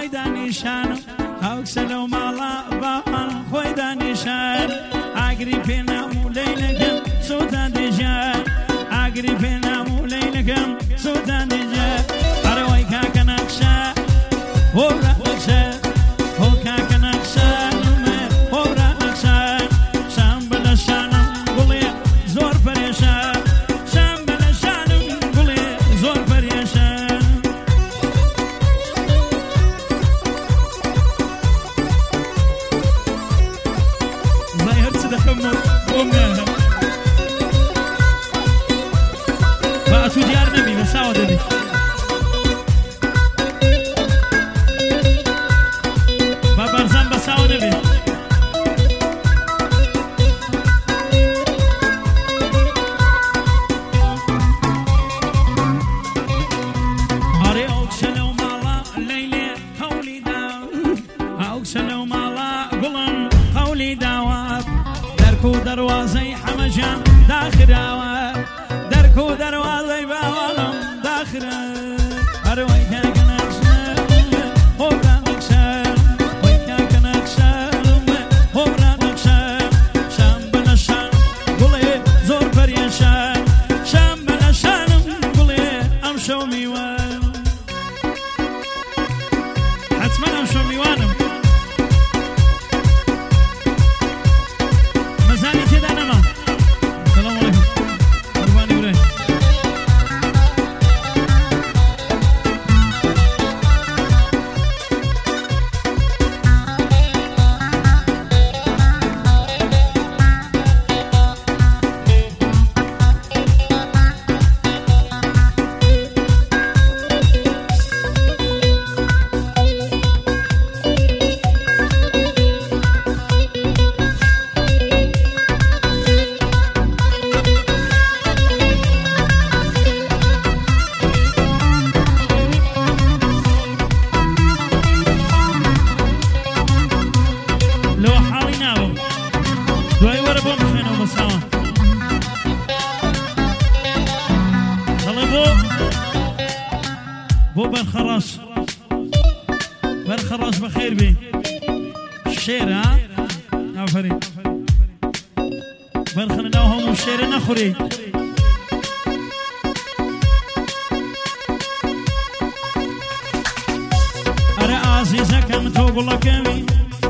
خوي دانيشان أوكسلو مالا بابان خوي دانيشان أقري بينا مولينكم سودان دجال أقري بينا مولينكم سودان دجال أروي كاك نقشا ورا نقشا هو كاك نقشا ورا نقشا شام بلا شانم قولي زور بريشان شام بلا شانم قولي زور بريشان ظاهر تدخمر ومنها بقى ديار نبي بساوة دبي بابرزان بساوة نبي أري أوكسلو مالا ليلي هولي داو أوكسلو مالا قلم هولي داواب دركو دروازي حمجان داخراواب دركو دروازي باوالم داخرا أروي كاك نقشا هورا نقشا ويكاك نقشا هورا نقشا شام بنشان قولي زور بريشان شام بنشان قولي أمشو ميوان حتما أمشو ميوانم مزاني كده أنا السلام عليكم قرباني بري لو حاليناهم دوي وربهم خينو بساوا طلبوا بو بالخراش بخير بي الشير ها عفري بالخلناهم الشير نخري أرى عزيزك أن تقول لك أمين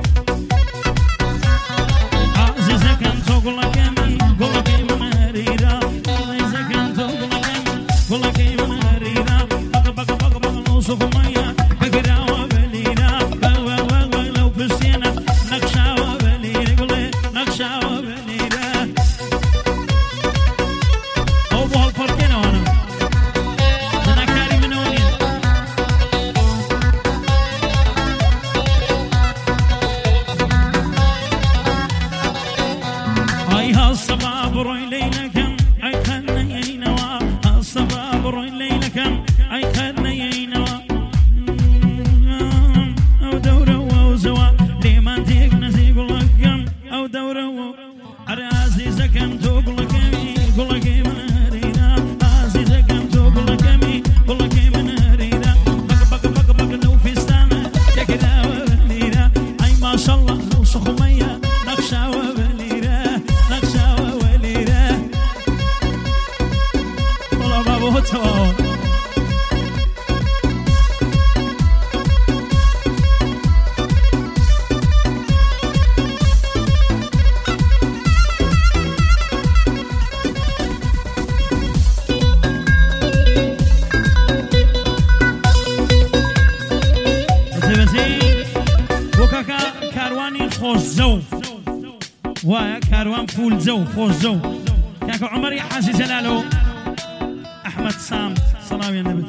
كاروان فول زو خوش زو كاكو عمر يا حاجي جلالو احمد سام سلام يا النبي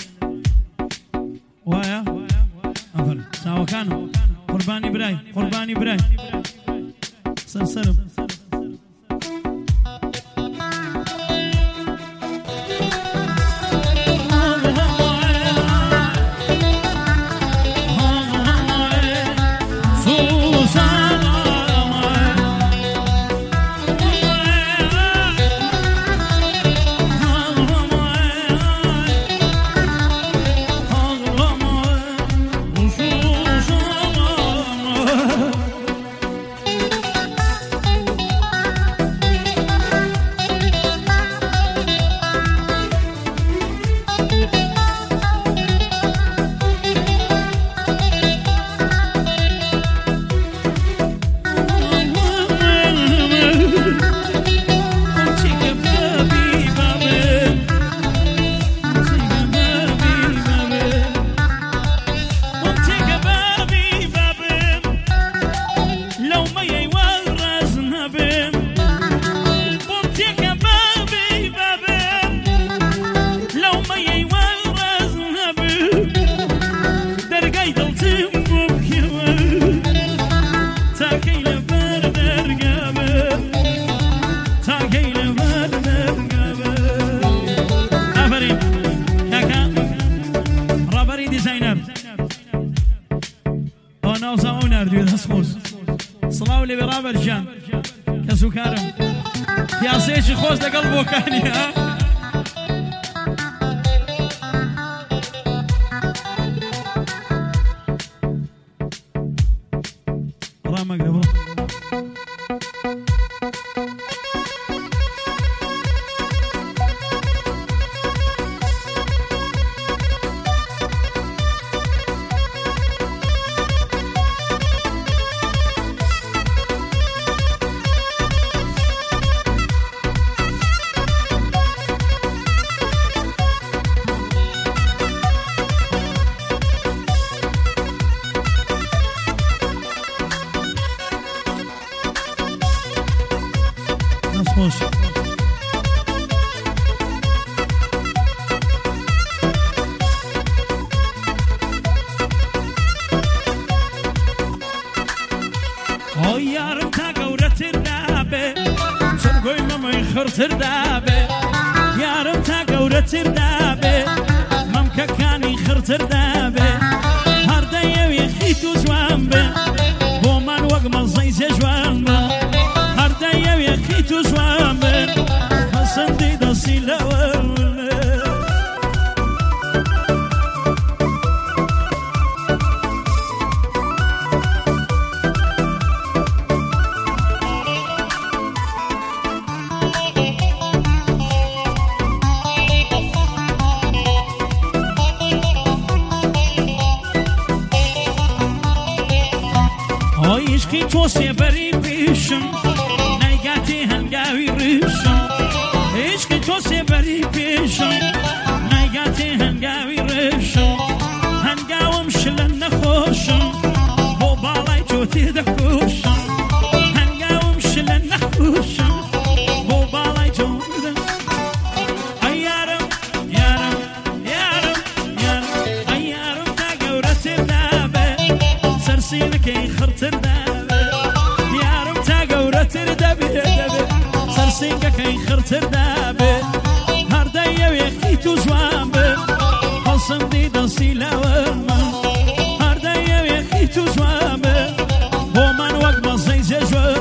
ويا افر ساوا كانوا قرباني براي سرسرم قەتم بۆ بکەوە تاکەی لەبەر دەرگابە تاکەی لەبەر دەرگابە ئافرین کاکە ڕابەری دیزاینەر ئەوە ناوزە ئەو نردوێ دەستخۆش سڵاو لێبێ ڕابەرجان کەس و کارم پیاسەیەکی خۆش لەگەڵ بۆکانی ها ڕامەگرە بڕ خوش ئۆ یارم تا گەورەتر دابێ چرگۆی مەمەی خڕتر دابێ یارم تا گەورەتر دابێ مەمکەکانی خڕتر دابێ هەردەیەوێ خیت و جوان بێ بۆمان وەک مەزەی جێ جوان بێ هەردەیەوێ خیت و جوان بێ هەسەندی دەستی لەوە عشقی تۆ سێبەری پێشم نایگاتێ هەنگاوی ڕێشم عشقی تۆ سێبەری پێشم نایگاتێ هەنگاوی ڕێشم هەنگاوم شلە نەخۆشم بۆ باڵای تۆ تێدەکۆشم هەنگاوم شلە نەخۆشم بۆ باڵای تۆ ئەی یارم یارم یارم یارم ئەی یارم تا گەورەتر دابێ سەرسینەکەی خڕتر دابێ یارم تا گەورەتر دەبێ دەبێ سەرسینگەکەی خڕتر دابێ هەردەیەوێکی تو جوان بێ هەڵسەندی دەستی لەوەرمە هەردەیەوێکی تو جوان بێ بۆ من وەک بەزەی جێژوەر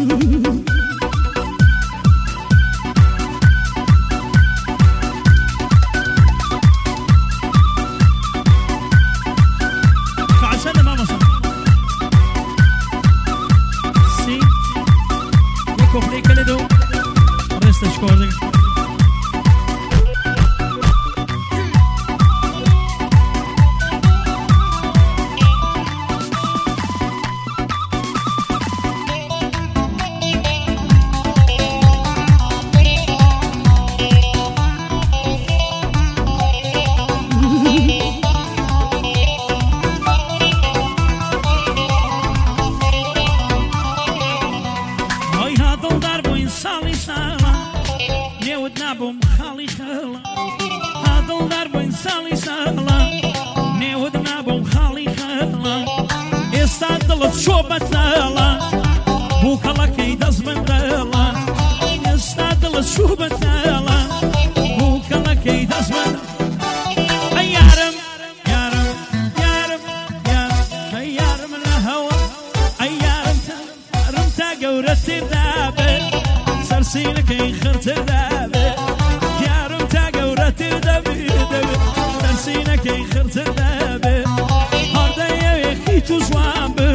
نابم خاڵی خەڵە هادڵدار بووین ساڵی ساڵە نێوت نابم خاڵی خەڵە ئێستا دڵت چۆ بەتەڵە بووکەڵەکەی دەست بەندەڵە ئێستا دڵت چۆ بەتەڵە بووکەڵەکەی دەست بەندەڵە ئەی یارم یارم یارم یارم ئەی یارم لە هەوە ئەی یارم تا گەورەتر دابێ سەرسینەکەی خڕتر دابێ یارم تا گەورەتر دەبێ سەرسینەکەی خڕتر دابێ هەردەیەوێکی تو جوان بێ